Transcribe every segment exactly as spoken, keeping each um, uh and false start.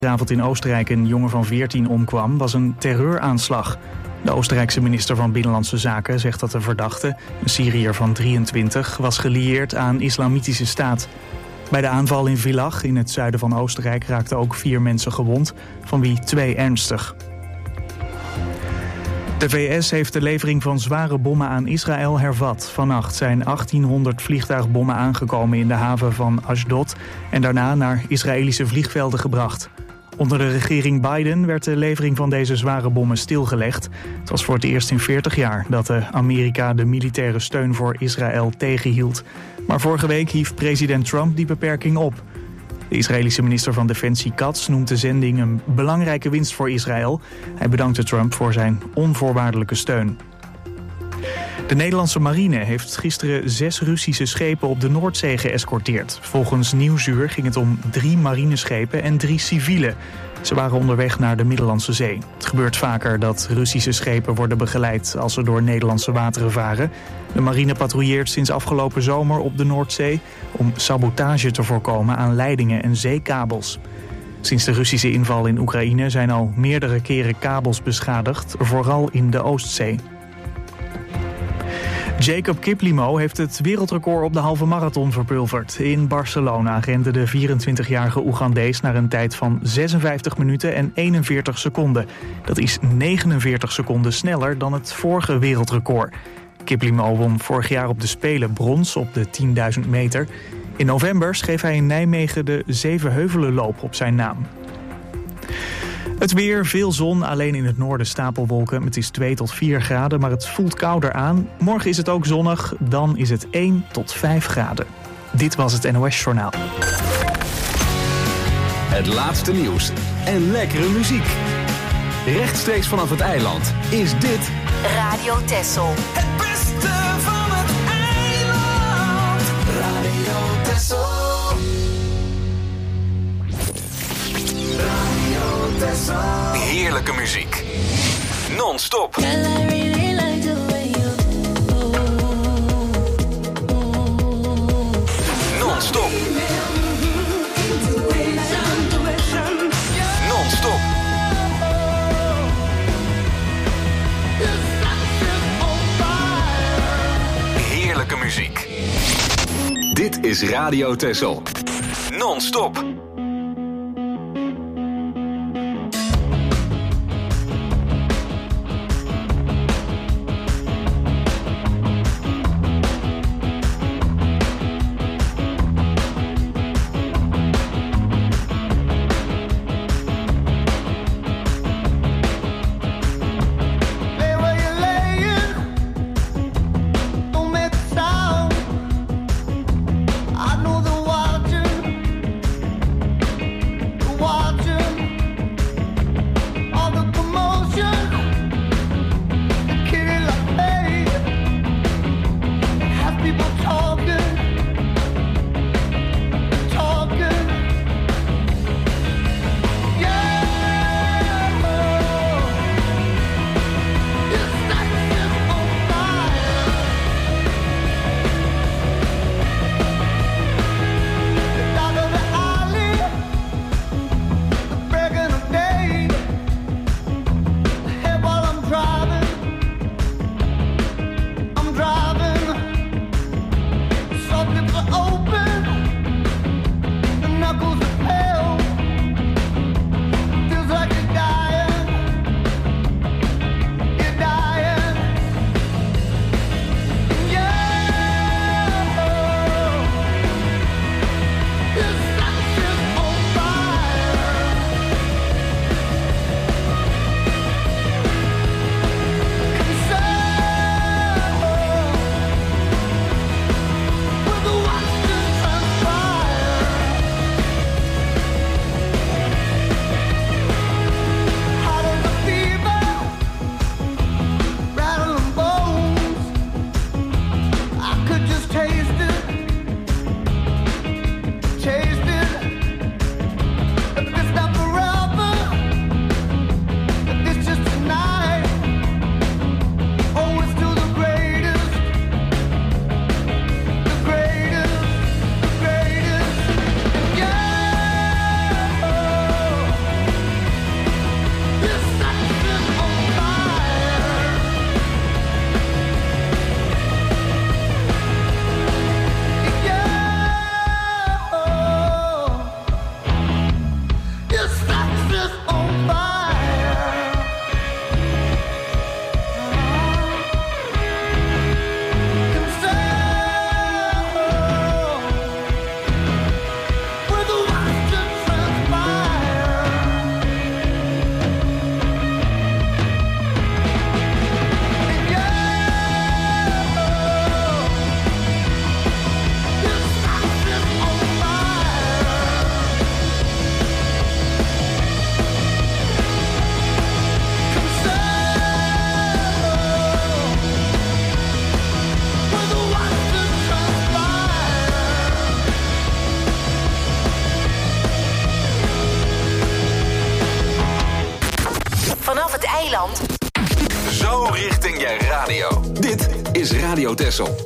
Gisteravond in Oostenrijk een jongen van veertien omkwam, was een terreuraanslag. De Oostenrijkse minister van Binnenlandse Zaken zegt dat de verdachte, een Syriër van drieëntwintig, was gelieerd aan Islamitische Staat. Bij de aanval in Villach in het zuiden van Oostenrijk raakten ook vier mensen gewond, van wie twee ernstig. De V S heeft de levering van zware bommen aan Israël hervat. Vannacht zijn achttienhonderd vliegtuigbommen aangekomen in de haven van Ashdod en daarna naar Israëlische vliegvelden gebracht. Onder de regering Biden werd de levering van deze zware bommen stilgelegd. Het was voor het eerst in veertig jaar dat de Amerika de militaire steun voor Israël tegenhield. Maar vorige week hief president Trump die beperking op. De Israëlische minister van Defensie Katz noemt de zending een belangrijke winst voor Israël. Hij bedankte Trump voor zijn onvoorwaardelijke steun. De Nederlandse marine heeft gisteren zes Russische schepen op de Noordzee geëscorteerd. Volgens Nieuwsuur ging het om drie marineschepen en drie civiele. Ze waren onderweg naar de Middellandse Zee. Het gebeurt vaker dat Russische schepen worden begeleid als ze door Nederlandse wateren varen. De marine patrouilleert sinds afgelopen zomer op de Noordzee om sabotage te voorkomen aan leidingen en zeekabels. Sinds de Russische inval in Oekraïne zijn al meerdere keren kabels beschadigd, vooral in de Oostzee. Jacob Kiplimo heeft het wereldrecord op de halve marathon verpulverd. In Barcelona rende de vierentwintigjarige Oegandees naar een tijd van zesenvijftig minuten en eenenveertig seconden. Dat is negenenveertig seconden sneller dan het vorige wereldrecord. Kiplimo won vorig jaar op de Spelen brons op de tienduizend meter. In november schreef hij in Nijmegen de Zevenheuvelenloop op zijn naam. Het weer, veel zon, alleen in het noorden stapelwolken. Het is twee tot vier graden, maar het voelt kouder aan. Morgen is het ook zonnig, dan is het één tot vijf graden. Dit was het N O S Journaal. Het laatste nieuws en lekkere muziek. Rechtstreeks vanaf het eiland is dit Radio Texel. Het beste van het eiland. Radio Texel. Radio Texel. heerlijke muziek. Non-stop. Non-stop. Non-stop. Heerlijke muziek. Dit is Radio Texel. Non-stop. eiland. Zo richting je radio. Dit is Radio Texel.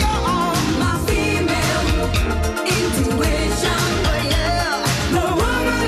No woman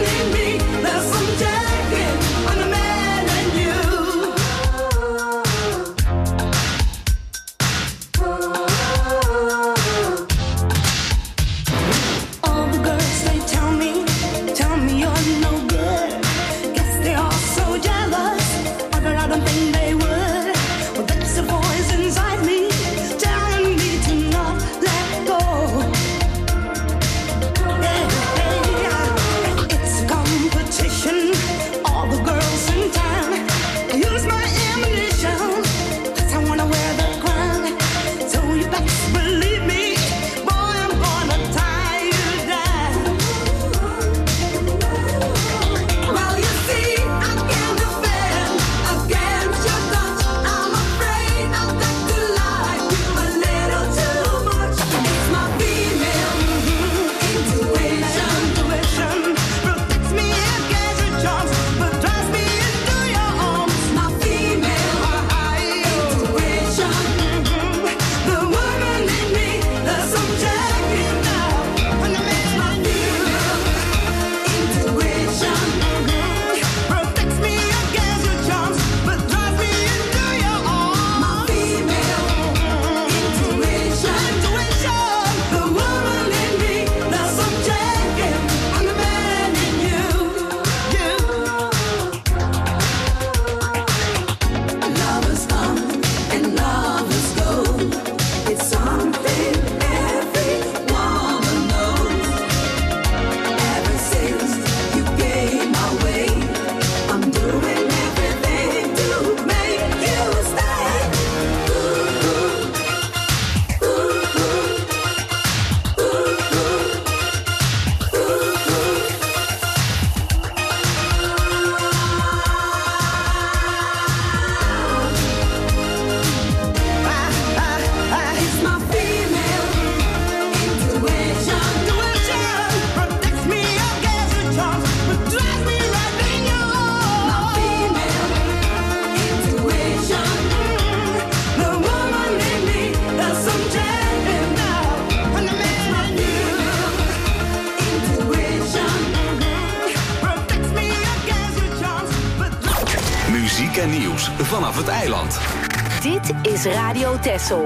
muziek en nieuws vanaf het eiland. Dit is Radio Texel.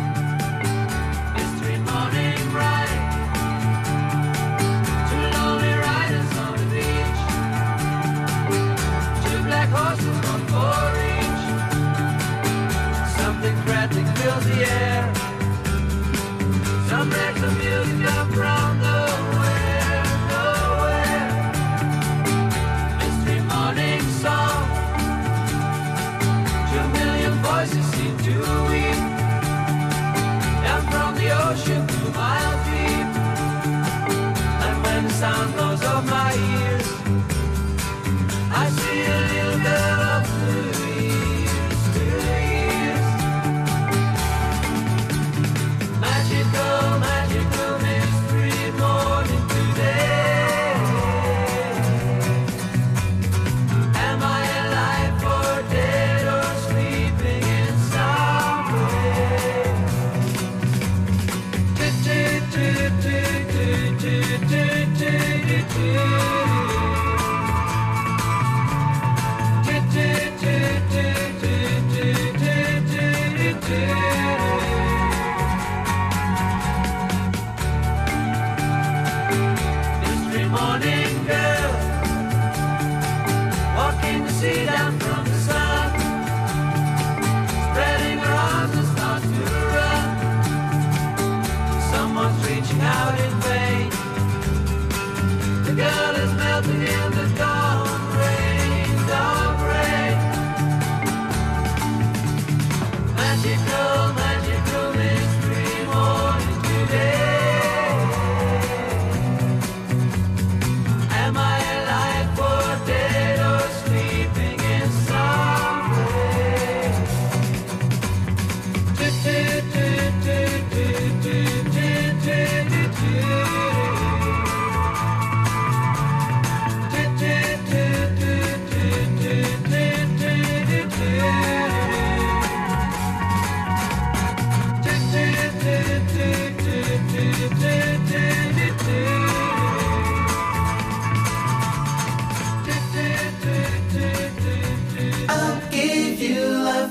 Fills the air. Some wrecks of music come from nowhere, nowhere. Mystery morning song. Two million voices seem to weep. Down from the ocean to miles deep. And when the sound goes off my ears, I see a little girl of blue. Magical, magical mystery morning today. Am I alive or dead or sleeping in some way? Do do do do do do do do do. Do do do do do do do do. Morning girl, walking the sea down from the sun, spreading her arms and starts to run. Someone's reaching out in vain. The girl is melting in the dawn rain, dawn rain. Magical, magical mystery morning today. Am I alive or dead or sleeping in some way? Do do do do do do do do do do. Do do do do do do do do do. Do do do do do do do do. I'll give you love,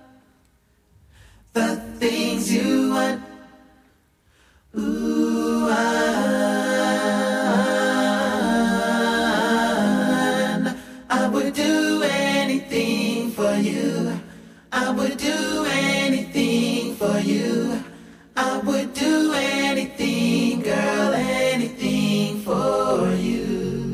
the things you want. Ooh, I, I would do anything for you. I would do anything for you. I would do anything, girl, anything for you.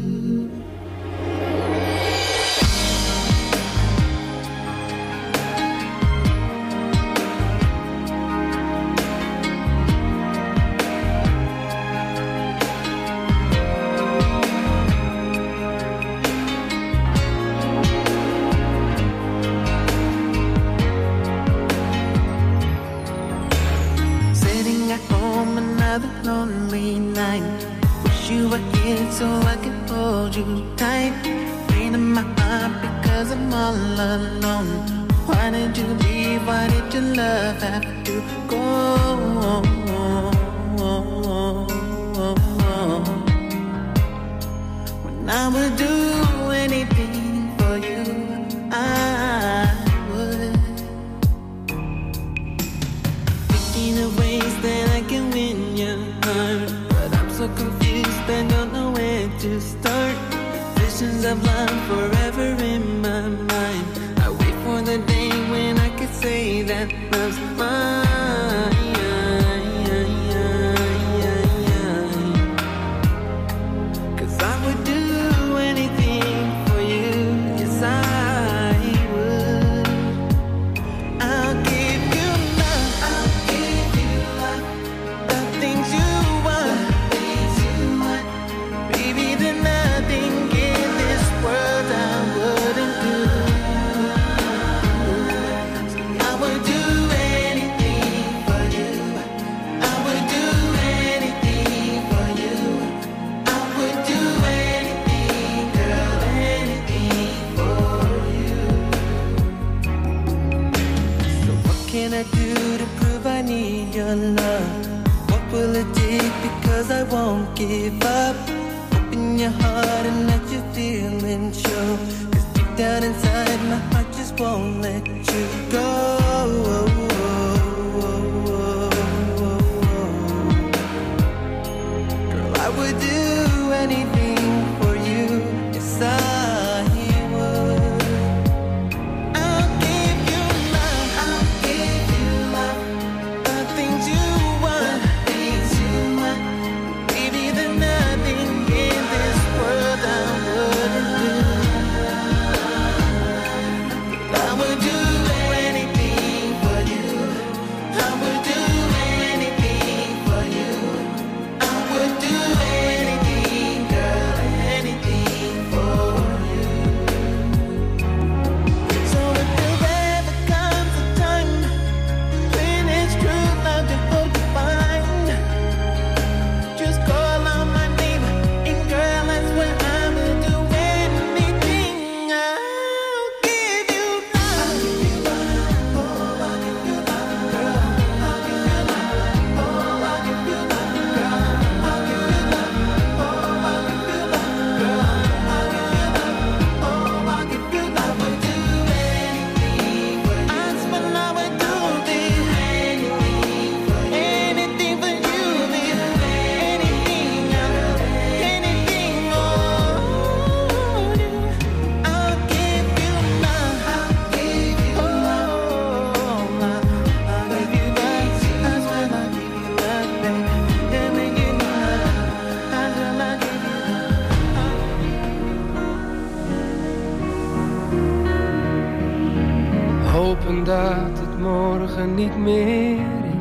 Lonely night. Wish you were here so I could hold you tight. Pain in my heart because I'm all alone. Why did you leave? Why did your love have to go? When I would do anything for you, I would. Thinking of ways that I can win your heart, but I'm so confused, I don't know where to start. Visions of love forever in my mind. I wait for the day when I could say that love's mine. Cause I would do anything for you, yes I would. I'll give you love, I'll give you love, the things you want, the things you want. Baby, there's nothing in this world I wouldn't do. I would do anything for you. I would do anything for you. I would do anything, girl, anything for you. So what can I do to prove I need your love? What will it take? Because I won't give up. Open your heart and let your feelings show. Cause deep down inside my heart just won't let you go. Girl, I would do anything for you. Yes, I would. I'll give you love. I'll give you love. The things you want, the things you want. Baby, there's nothing in this world I wouldn't do. I would do anything for you. I would do anything for you. I would do anything, girl, anything for you. So if there ever comes a time when it's true love to hold you fine, just call on my name, and girl, that's when I will do anything. I'll give you love. Oh, I'll give you love, girl. I'll give you love. Oh, I'll give you love, girl. I'll give you love. Oh, I'll give you love, girl. I'll give you love. Oh, I'll give you love. I would do anything for you. I swear I would do anything for you. Anything for you, baby. Anything, girl. Anything for you. I'll give you love. I'll give you love. Oh, love. I'll give you love. I swear I'll give you love, baby. Yeah, make you love. I swear I'll give you love. Hopen dat het morgen niet meer is.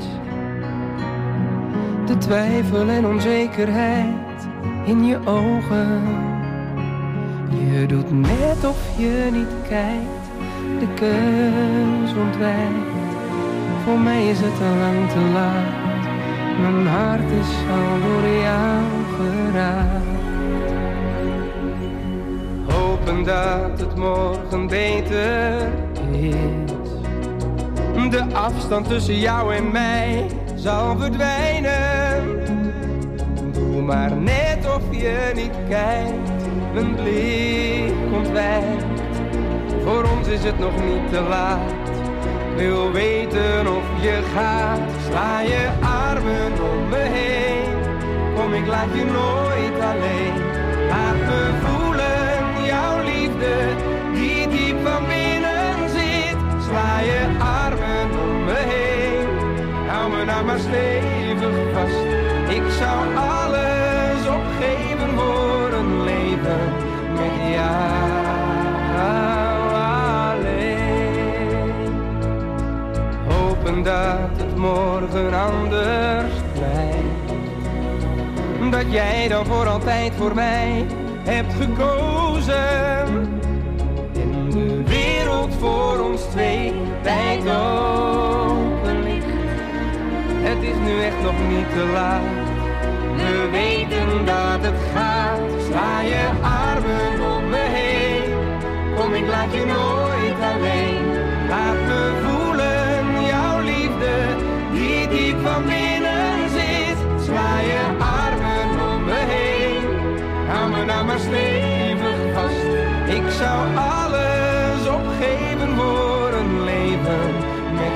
De twijfel en onzekerheid in je ogen. Je doet net of je niet kijkt, de keus ontwijkt. Voor mij is het al lang te laat. Mijn hart is al door jou geraakt. Hopen dat het morgen beter is. De afstand tussen jou en mij zal verdwijnen. Doe maar net of je niet kijkt, mijn blik ontwijkt. Voor ons is het nog niet te laat. Ik wil weten of je gaat. Sla je armen om me heen. Kom, ik laat je nooit alleen. Laat me voelen jouw liefde die diep van binnen zit. Sla je armen om me heen. Hou me nou maar stevig vast. Ik zou alles opgeven voor een leven met jou alleen. Hopen dat het morgen anders blijft. Dat jij dan voor altijd voor mij hebt gekozen. En de wereld voor ons twee wijd open ligt. Het is nu echt nog niet te laat. We weten dat het gaat. Sla je armen om me heen. Kom, ik laat je nooit alleen. Laat me voelen jouw liefde die diep van binnen zit. Sla je armen om me heen. Hou me nou maar stevig vast. Ik zou alles opgeven voor een leven met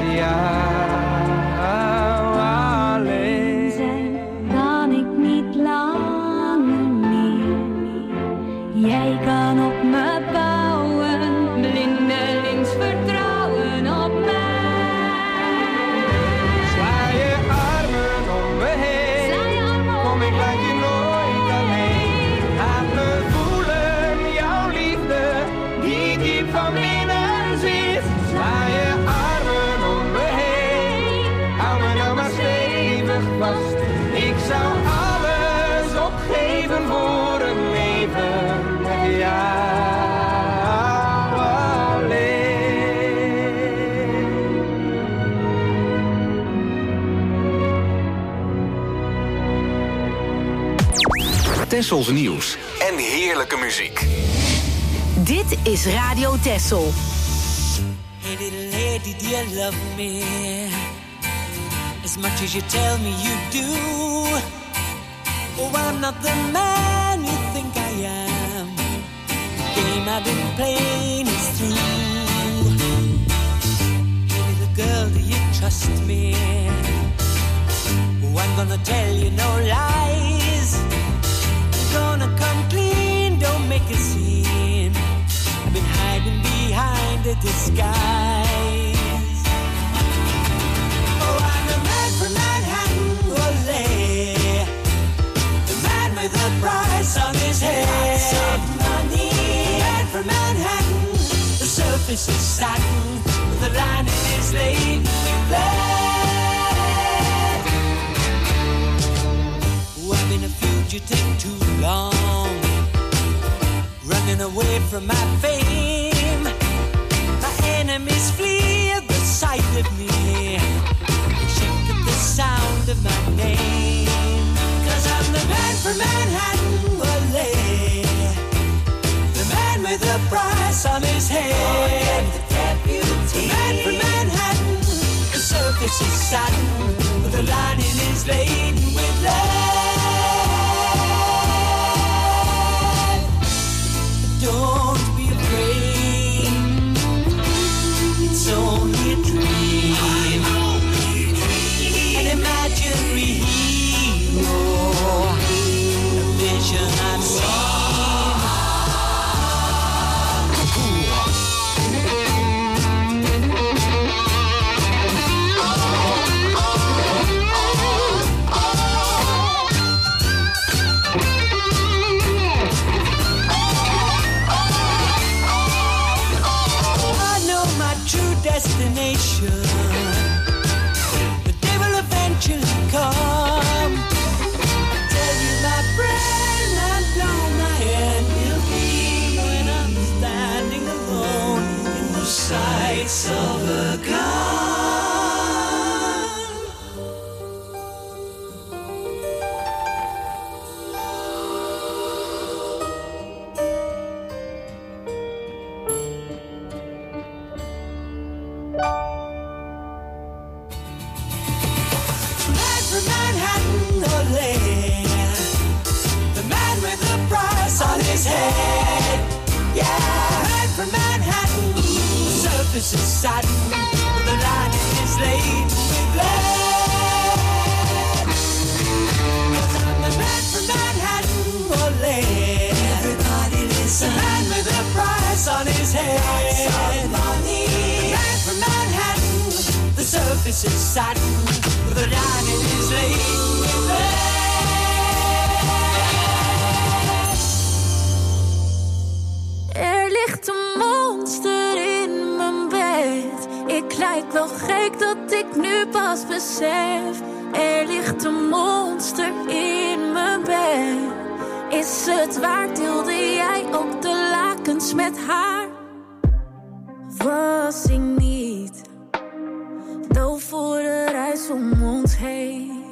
jou alleen. Zijn kan ik niet langer meer. Jij kan op me bouwen, blindelings vertrouwen op mij. Sla je armen om me heen. Sla je armen om Kom, me ik laat je heen. nooit alleen. Laat me voelen jouw liefde die diep van binnen zit. Sla je armen om me heen. Hou me nou maar stevig vast. Ik zou alles opgeven voor een leven met jou alleen. Tessels nieuws en heerlijke muziek. Dit is Radio Tessel. Hey little lady, do you love me as much as you tell me you do? Oh, I'm not the man you think I am. The game I've been playing is through. trust me. I'm gonna tell you no lies. I'm gonna come clean, don't make a scene. I've been hiding behind a disguise. Oh, I'm the man from Manhattan, ole. The man with the price on his head. Money. The man from Manhattan. The surface is satin. The lining is laden with lead. Oh, I've been a fugitive too long, running away from my fame. My enemies flee at the sight of me. They shake at the sound of my name. Cause I'm the man from Manhattan, ole. The man with the price on his head. The man from Manhattan. The surface is satin, but the lining is laden with lead. Don't be afraid, it's only a dream, an imaginary hero, a vision I've seen. Destination, the day will eventually come. Tell you, my friend, I know my end will be when I'm standing alone in the sights of a gun. This is satin, the lining is laden with lead. Cause I'm the man from Manhattan, ole. Everybody listen. The man with a price on his head. The man from Manhattan. The surface is satin, the lining is laden with lead. Er ligt een monster in mijn bed. Ik lijk wel gek dat ik nu pas besef. Er ligt een monster in mijn bed. Is het waard, deelde jij ook de lakens met haar? Was ik niet doof voor de reis om ons heen?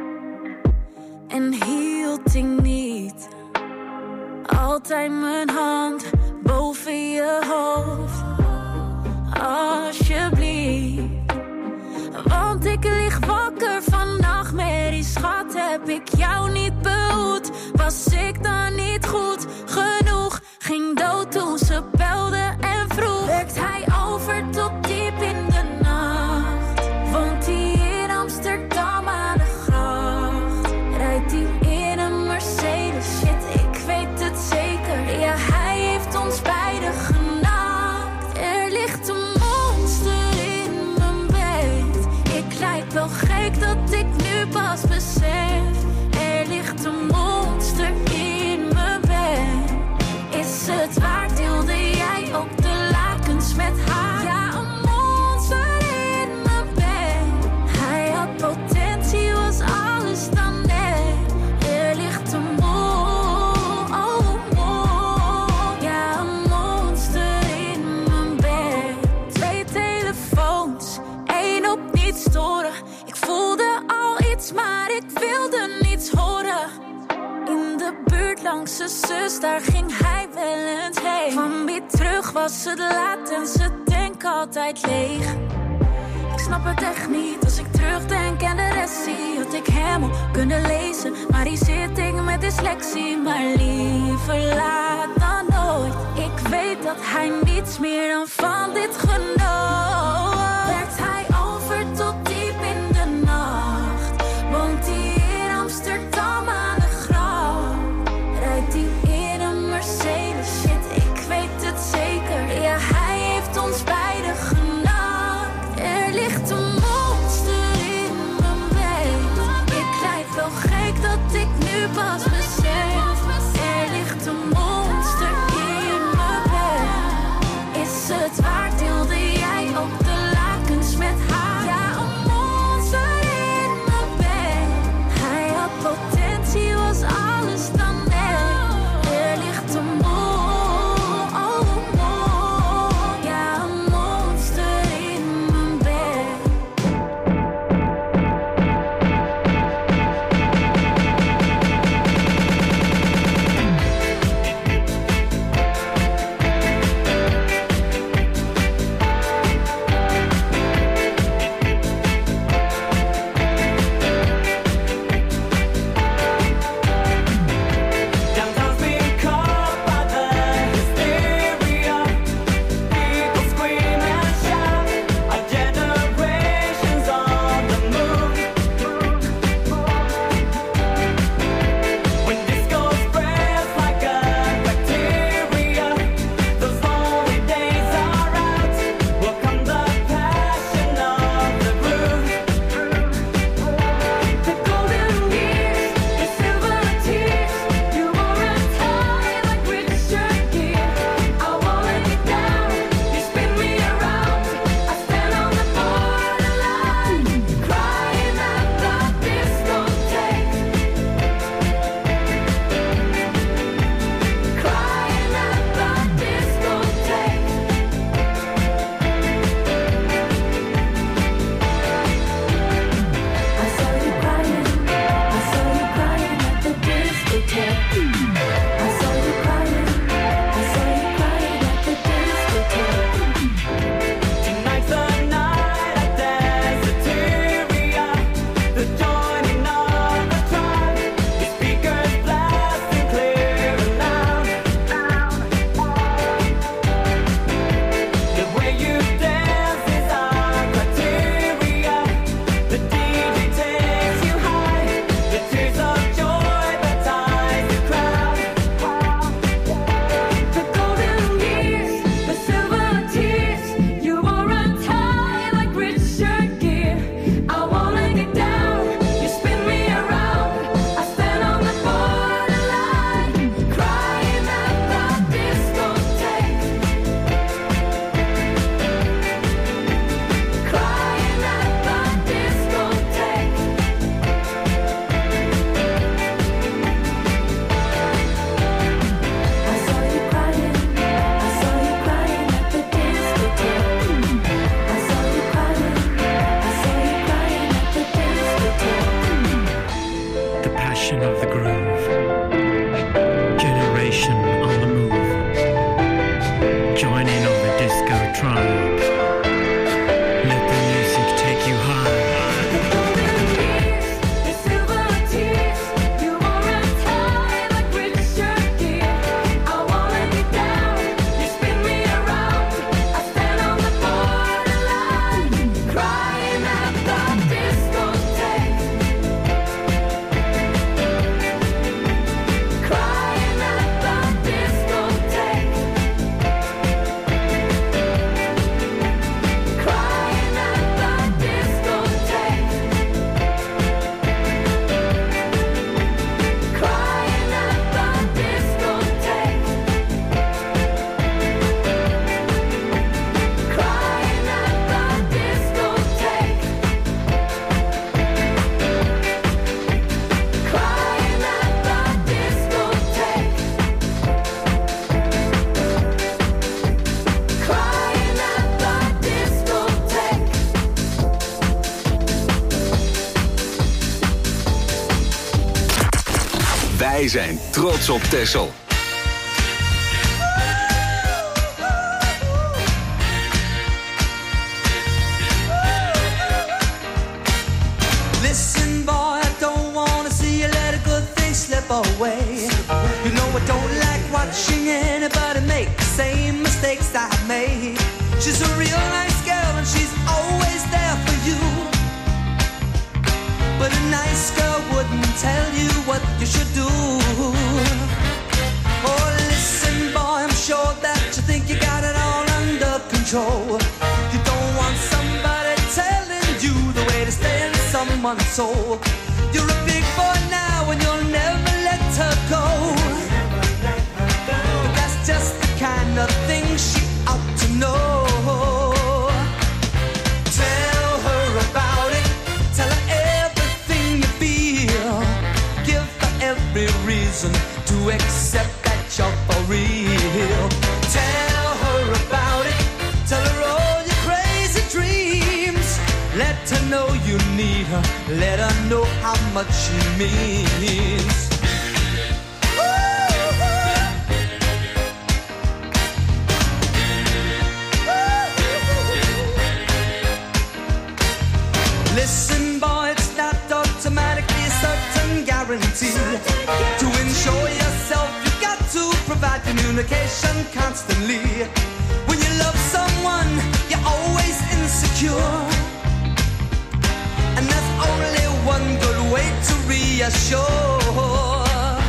En hield ik niet altijd mijn hand boven je hoofd? Alsjeblieft, want ik lig wakker van nachtmerries. Schat, heb ik jou niet behoed? Was ik dan niet goed genoeg? Ging dood toen ze belde en vroeg. Werkt hij over tot diep in de nacht? Woont hij in Amsterdam aan de gracht? Rijdt hij in een Mercedes? Shit, ik weet het zeker. Ja, hij heeft ons beiden genakt. Er ligt een monster in mijn bed. Ik lijk wel gek dat ik nu pas besef. Er ligt een monster in mijn bed. Is het waard, deelde jij ook de lakens met haar? Ja, een monster in mijn bed. Hij had potentie, was alles dan net. Er ligt een monster, oh, oh. Ja, een monster in mijn bed. Twee telefoons, één op niet storen. Ik voelde al iets, maar ik wilde niets horen. In de buurt langs zijn zus, daar ging hij wel eens heen. Van wie terug was het laat en zijn tank altijd leeg. Ik snap het echt niet als ik terugdenk en de rest zie. Had ik hem al kunnen lezen, maar hier zit ik met dyslexie. Maar liever laat dan nooit. Ik weet dat hij niets meer dan van dit genoot. Werkt hij over tot die Wij zijn trots op Texel. Listen, boy, I don't wanna see you let a good thing slip away. You know I don't like watching anybody make the same mistakes I made. She's a real nice girl and she's always there for you. But a nice girl wouldn't tell you what you should do. Oh, listen, boy, I'm sure that you think you got it all under control. You don't want somebody telling you the way to stay in someone's soul. You're a big boy now and you'll never let her go. But that's just the kind of thing she ought to know. Tell her about it. Tell her everything you feel. Give her every reason to accept that you're for real. Tell her about it. Tell her all your crazy dreams. Let her know you need her. Let her know how much she means. Listen, boy, it's not automatically a certain guarantee. To ensure yourself, you got to provide communication constantly. When you love someone, you're always insecure. And there's only one good way to reassure.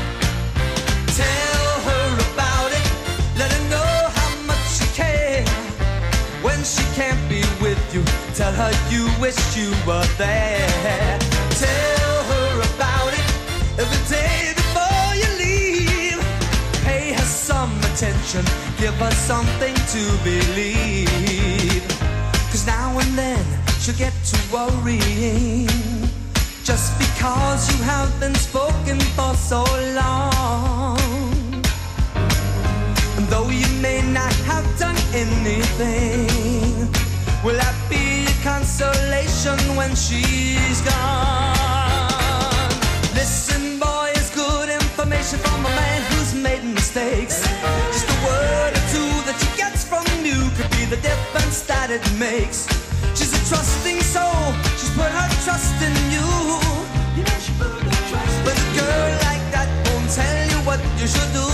Tell her about it. Let her know how much you care. When she can't be with you, tell her you wish you were there. Tell her about it every day before you leave. Pay her some attention, give her something to believe. Cause now and then she'll get to worrying, just because you have been spoken for so long. And though you may not have done anything, will that be a consolation when she's gone? Listen, boy, it's good information from a man who it makes. She's a trusting soul, she's put her trust in you. You know she put her trust in you. But a girl like that won't tell you what you should do.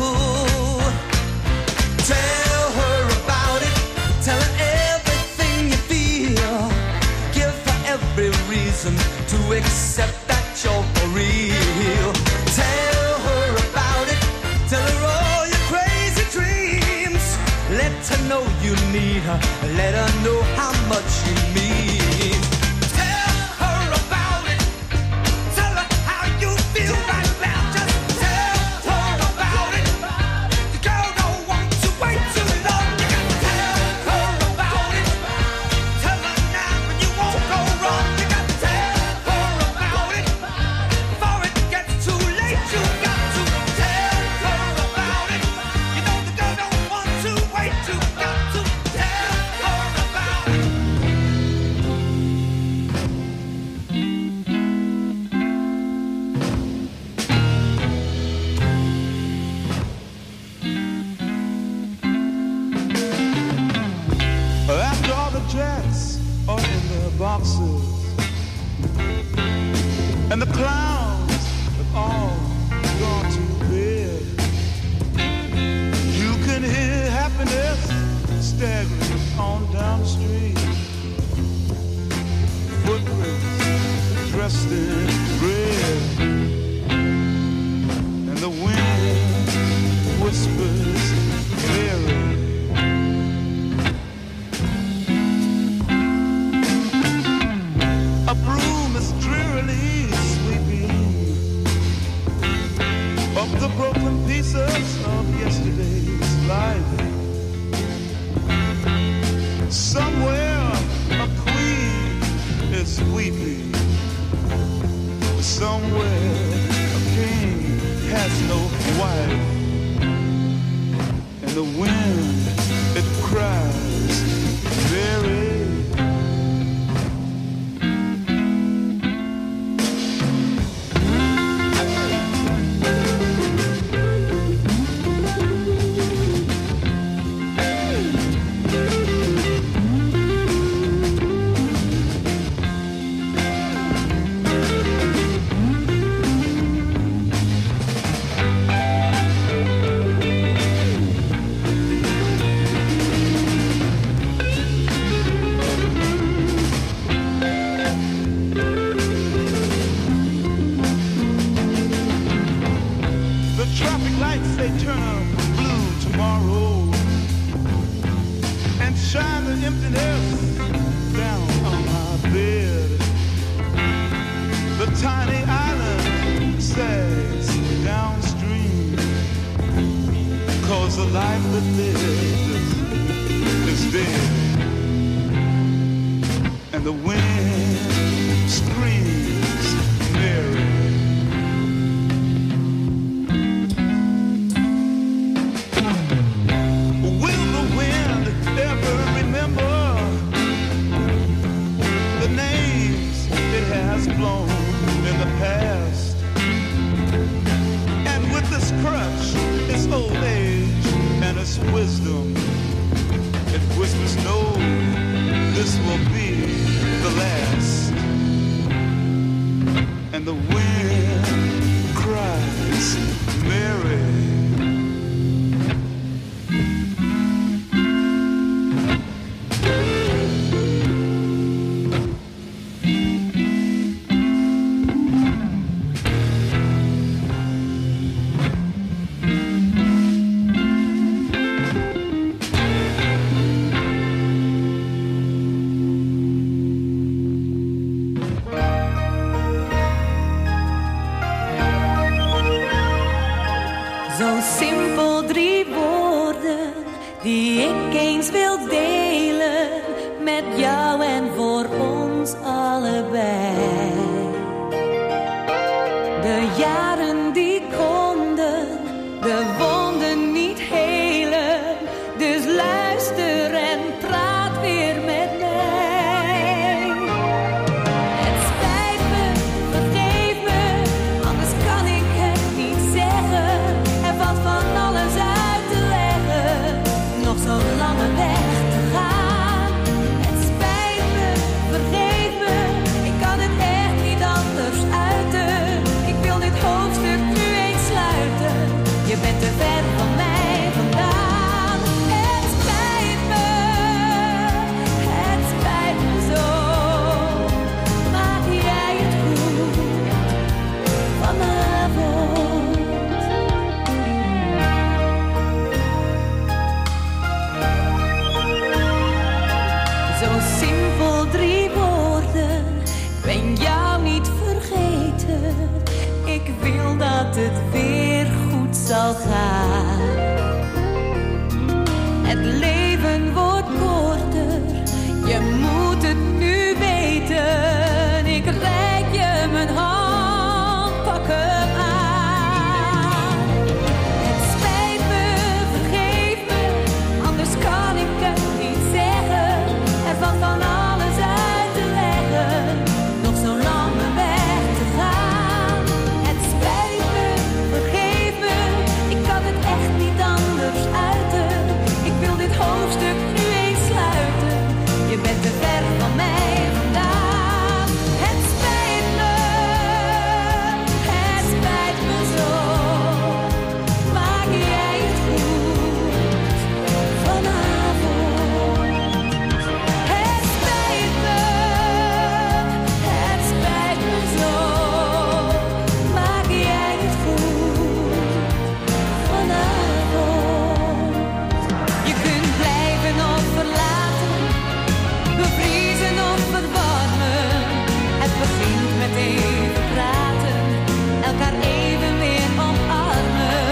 Tell her about it, tell her everything you feel. Give her every reason to accept that you're for real. Tell her about it, tell her all your crazy dreams. Let her know you need her, let her know how much you mean. Tell her about it, tell her how you feel right now. Just tell her about it. The girl don't want to wait too long. You gotta tell her about it. Tell her now and you won't go wrong. You gotta tell her about it. Before it gets too late, you got to tell her about it. You know the girl don't want to wait, you got to tell her about it. After all the jets are in their boxes and the clowns have all gone to bed, you can hear happiness staggering on down the street. Footprints dressed in red, and the wind whispers clearly. A broom is drearily sweeping up the broken pieces of yesterday's life. Somewhere a queen is weeping. Somewhere a king has no wife. And the wind, it cries very. Nog zo'n lange weg te gaan. dat het weer goed zal gaan. Het leven wordt korter, je moet het nu weten. Ik reik je mijn hand, pak hem aan. Het spijt me, vergeef me, anders kan ik het niet zeggen. Er valt van alles uit te leggen, nog zo'n lange weg te gaan. Het spijt me, vergeef me, ik kan het echt niet anders uiten. Ik wil dit hoofdstuk nu eens sluiten, je bent te ver van mij vandaan. Het spijt me, het spijt me zo, maak jij het goed vanavond. Het spijt me, het spijt me zo, maak jij het goed vanavond. Je kunt blijven of verlaten, bevriezen of verwarmen. Het begint met even praten, elkaar even weer omarmen.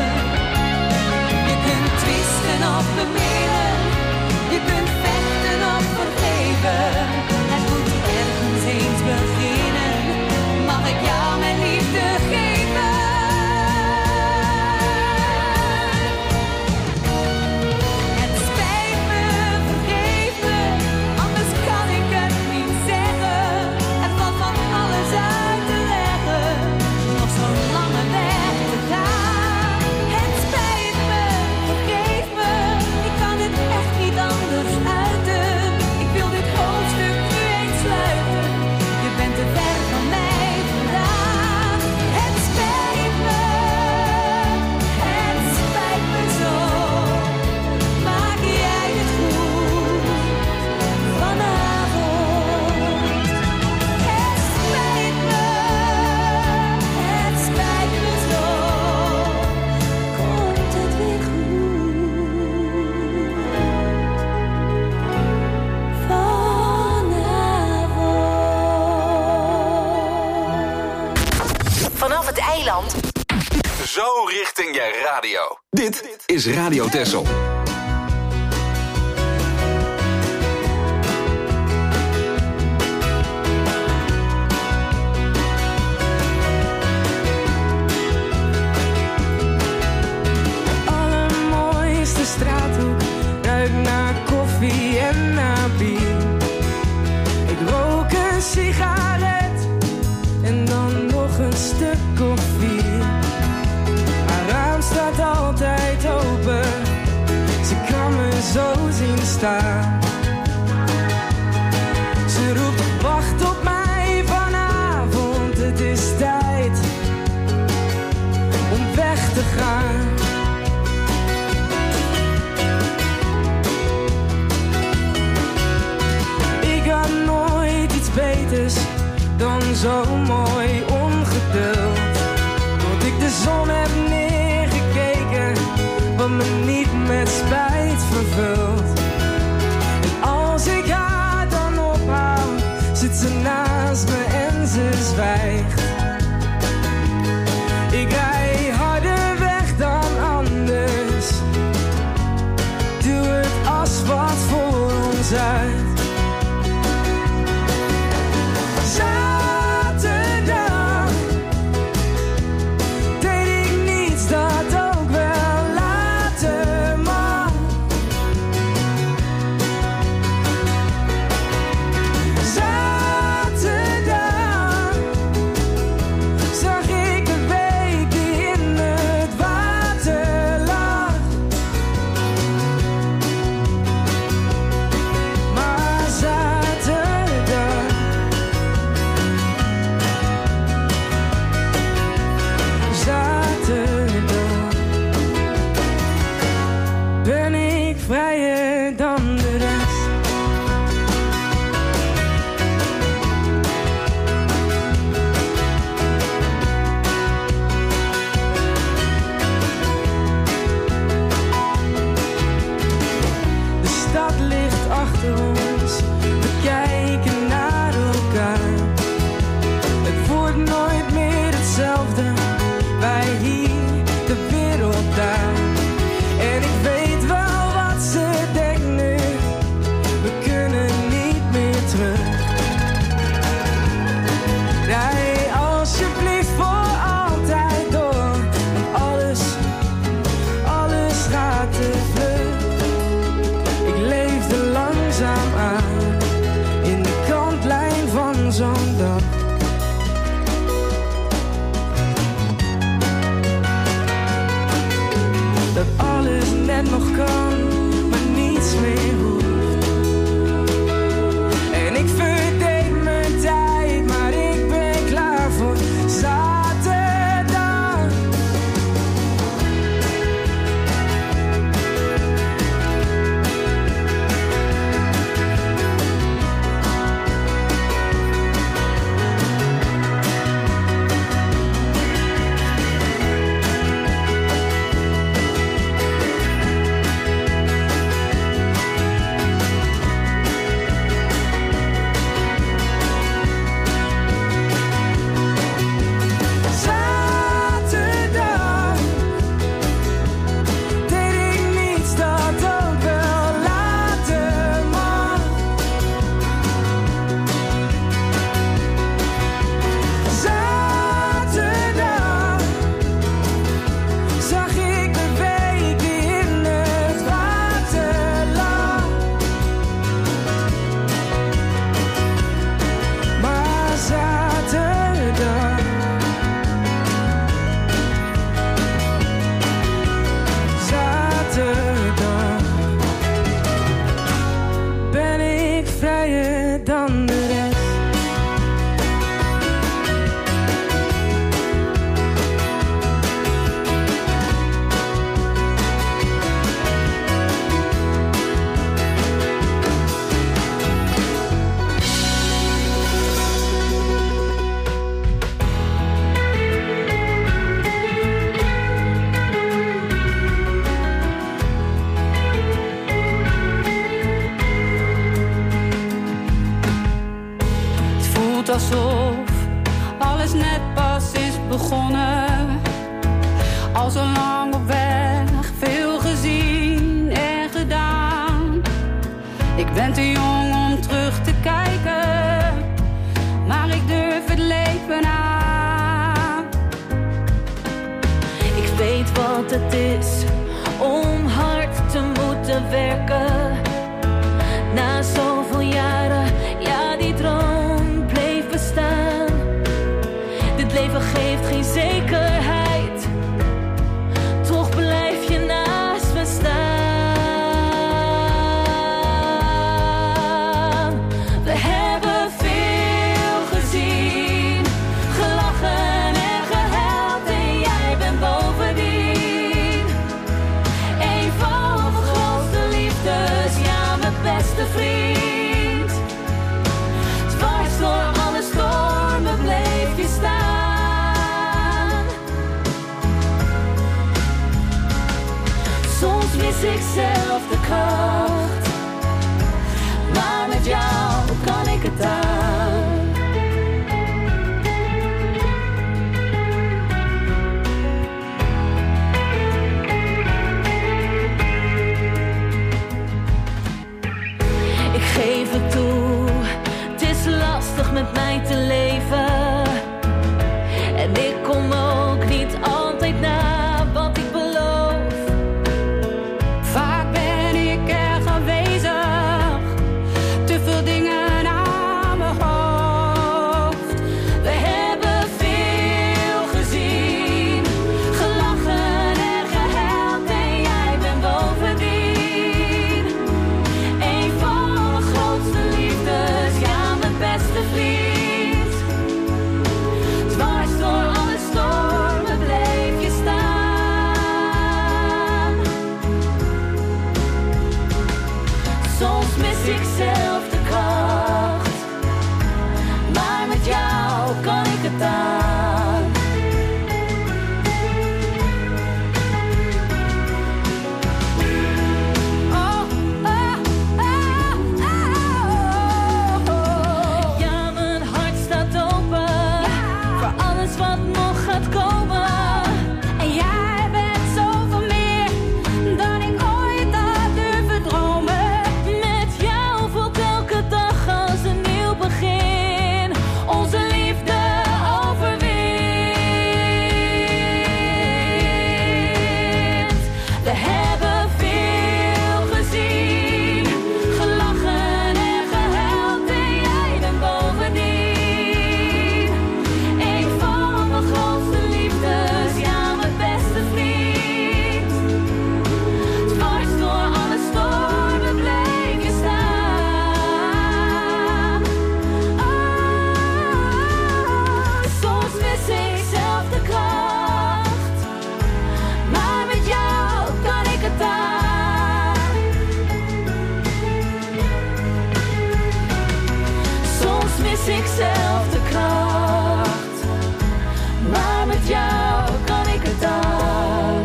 Je kunt twisten of beminnen, je kunt vechten of vergeven. Het moet ergens eens beginnen, mag ik jou mijn liefde geven? Het spijt me, vergeef me, anders kan ik het niet zeggen. Er valt van alles uit te leggen, nog zo'n lange weg te gaan. Het spijt me, vergeef me, ik kan het echt niet anders uiten. Ik wil dit hoofdstuk nu eens sluiten, je bent te ver van mij vandaan. Het spijt me, het spijt me zo, maak jij het goed vanavond. Het spijt me, het spijt me zo, komt het weer goed vanavond. Vanaf het eiland. Zo richting je radio. Dit is Radio Texel. Allermooiste straathoek ruikt naar koffie en naar bier. Ik rook een sigaret en dan nog een stuk of vier. Haar raam staat altijd open, ze kan me zo zien staan. Ze roept wacht op mij vanavond, het is tijd om weg te gaan. Ik had nooit iets beters dan zo mooi ongeduld. Want ik de zon heb neergekeken, wat me niet met spijt vervult. En als ik haar dan ophaal, zit ze naast me en ze zwijgt. Ik rij harder weg dan anders, doe het asfalt voor ons uit. Zaterdag alsof alles net pas is begonnen. Al zo lang op weg, veel gezien en gedaan. Ik ben te jong om terug te kijken, maar ik durf het leven aan. Ik weet wat het is om hard te moeten werken. Na zoveel jaren, ja, die droom bleef bestaan. Dit leven geeft geen zekerheid, toch blijf je naast me staan. We hebben veel gezien, gelachen en gehuild en jij bent bovendien een van mijn grootste liefdes, ja, mijn beste vriend. Dwars door alle stormen bleef je staan. Soms mis ik zelf de kracht, maar met jou kan ik het aan. Ik geef het toe, het is lastig met mij te leven. En ik kom ook niet altijd na wat ik beloof. Vaak ben ik erg aanwezig, te veel dingen aan mijn hoofd. We hebben veel gezien, gelachen en gehuild en jij bent bovendien een van mijn grootste liefdes, ja, mijn beste vriend. Dwars door alle stormen bleef je staan. Soms mis ik zelf de kracht, maar met jou kan ik het aan. Oh, oh, oh, oh, oh. Ja, mijn hart staat open voor alles wat nog gaat komen. En jij bent zoveel meer dan ik ooit had durven dromen. Met jou voelt elke dag als een nieuw begin. Onze liefde overwint. We hebben veel gezien, gelachen en gehuild en jij bent bovendien een van mijn grootste liefdes, ja, mijn beste vriend. Dwars door alle stormen bleef je staan. Oh, soms mis ik zelf de kracht, maar met jou kan ik het aan. Soms mis ik zelf de kracht, maar met jou kan ik het aan.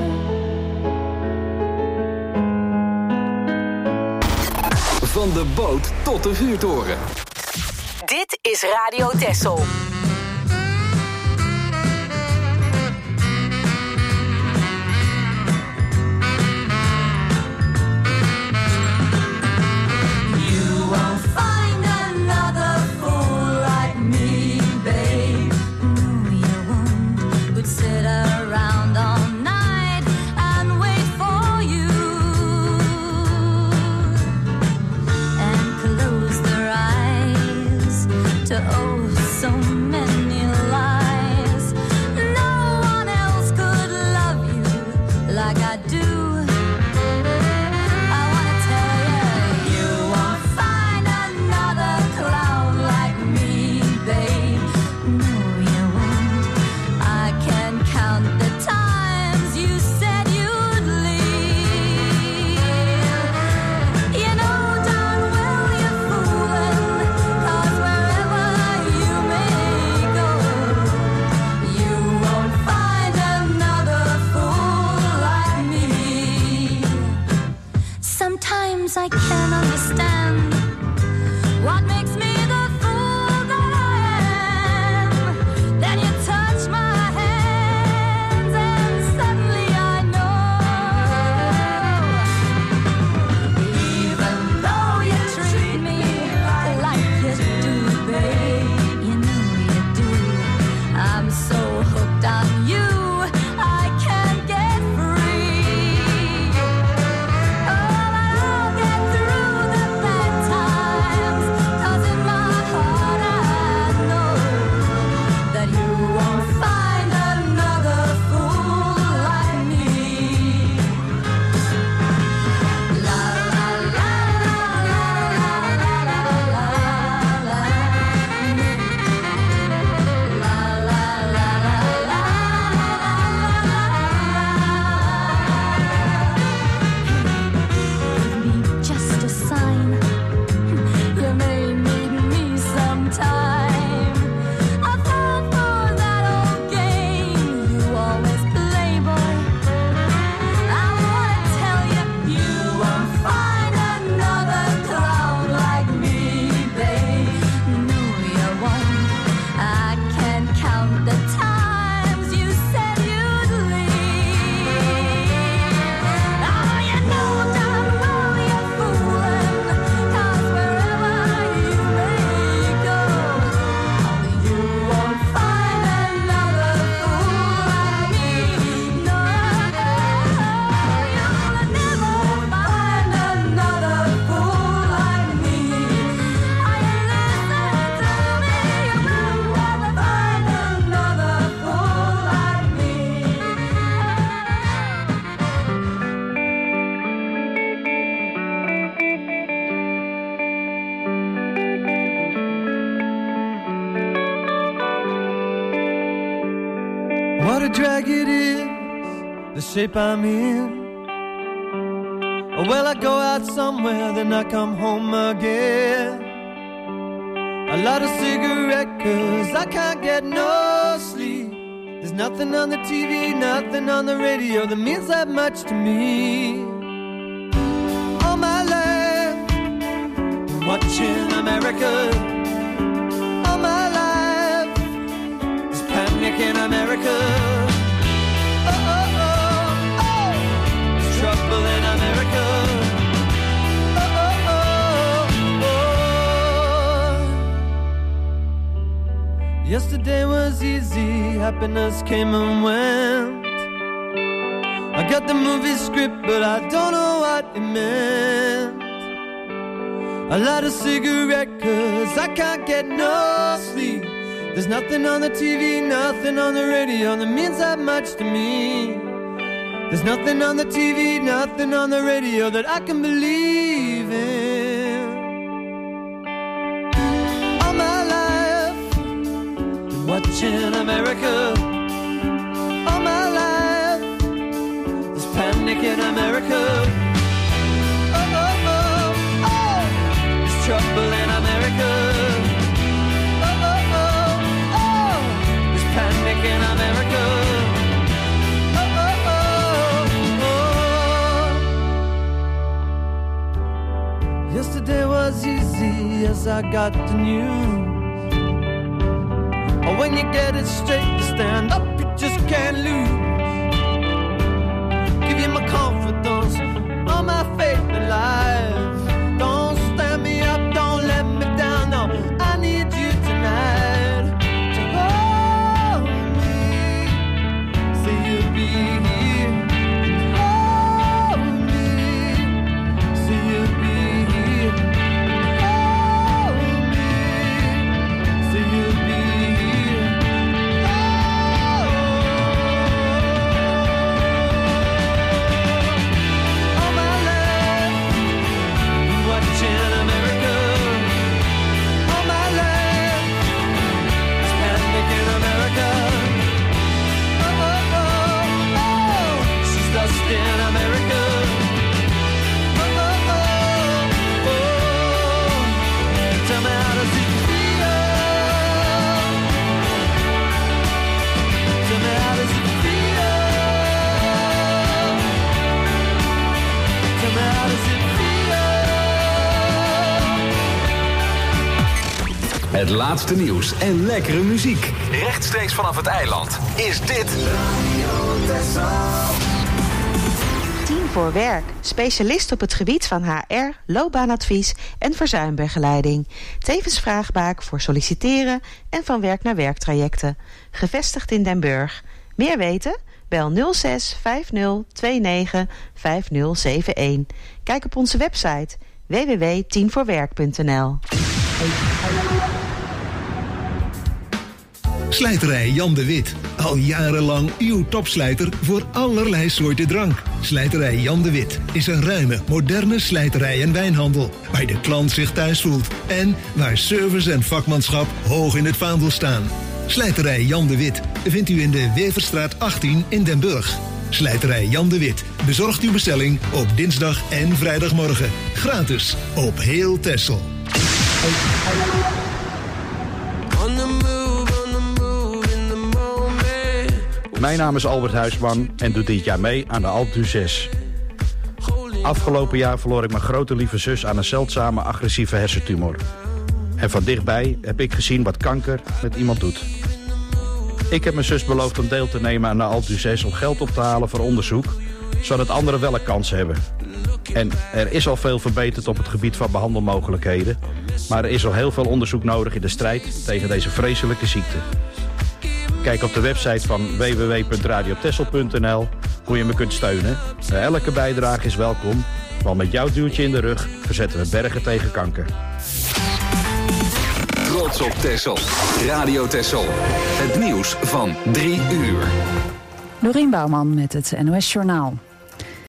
Van de boot tot de vuurtoren. Dit is Radio Texel. You won't find another fool like me, babe. No, you won't. Would sit around all night and wait for you, and close their eyes to oh so many lies. No one else could love you like I do. I wanna tell you, you won't find another clown like me, babe. No, you won't. I can count the times you said you'd leave. You know darn well you're fooling, 'cause wherever you may go, you won't find another fool like me. Sometimes I can't understand what makes me the fool that I like it is the shape I'm in. Well, I go out somewhere, then I come home again. I light a cigarette cause I can't get no sleep. There's nothing on the T V, nothing on the radio that means that much to me. All my life, watching America. All my life, there's panic in America. Oh, oh, oh, oh, there's trouble in America. Oh, oh, oh, oh. Yesterday was easy, happiness came and went. I got the movie script, but I don't know what it meant. I light a cigarette cause I can't get no sleep. There's nothing on the T V, nothing on the radio that means that much to me. There's nothing on the T V, nothing on the radio that I can believe in. All my life, watching America. All my life, there's panic in America. Oh, oh, oh, oh, there's trouble in America. Oh, oh, oh, oh, there's panic in America. Oh, oh, oh, oh. Yesterday was easy as I got the news. Oh, when you get it straight to stand up, you just can't lose. Give you my confidence, all my faith in life. Don't stand me up, don't let me down, no, I need you tonight. To hold me, say you'll be here. Hold me, say you'll be here. Hold me, say you'll be here. All my life, watching America. All my life, it's panic in America. Oh, oh, oh, oh, she's lost in America. Oh, oh, oh, oh, tell me how does it feel? Tell me how does it feel? Tell me how does it feel? Het laatste nieuws en lekkere muziek. Rechtstreeks vanaf het eiland is dit Tien voor Werk. Specialist op het gebied van H R, loopbaanadvies en verzuimbegeleiding. Tevens vraagbaak voor solliciteren en van werk naar werktrajecten. Gevestigd in Den Burg. Meer weten? Bel nul zes vijf nul twee negen vijf nul zeven een. Kijk op onze website w w w punt tien voor werk punt n l. Slijterij Jan de Wit. Al jarenlang uw topslijter voor allerlei soorten drank. Slijterij Jan de Wit is een ruime, moderne slijterij en wijnhandel. Waar de klant zich thuis voelt. En waar service en vakmanschap hoog in het vaandel staan. Slijterij Jan de Wit vindt u in de Weverstraat achttien in Den Burg. Slijterij Jan de Wit bezorgt uw bestelling op dinsdag en vrijdagmorgen. Gratis op heel Texel. Mijn naam is Albert Huisman en doe dit jaar mee aan de Alpe d'Huez. Afgelopen jaar verloor ik mijn grote lieve zus aan een zeldzame agressieve hersentumor. En van dichtbij heb ik gezien wat kanker met iemand doet. Ik heb mijn zus beloofd om deel te nemen aan de Alpe d'Huez om geld op te halen voor onderzoek, zodat anderen wel een kans hebben. En er is al veel verbeterd op het gebied van behandelmogelijkheden, maar er is al heel veel onderzoek nodig in de strijd tegen deze vreselijke ziekte. Kijk op de website van w w w punt radio texel punt n l hoe je me kunt steunen. Elke bijdrage is welkom, want met jouw duwtje in de rug verzetten we bergen tegen kanker. Trots op Texel. Radio Texel. Het nieuws van drie uur. Dorien Bouwman met het N O S Journaal.